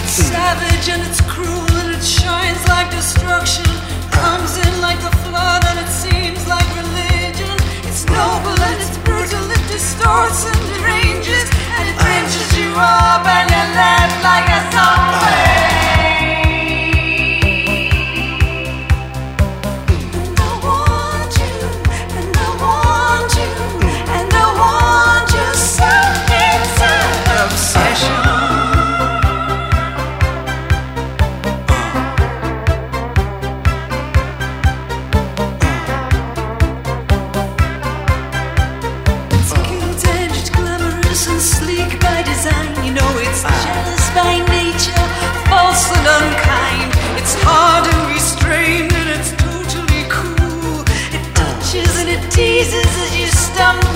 savage and it's cruel and it shines like destruction. Comes in like the flood and it seems like religion. It's noble and it's brutal, it distorts and deranges, and it drenches you up and you're left like a zombie. You know it's jealous by nature, false and unkind. It's hard and restrained and it's totally cool. It touches and it teases as you stumble.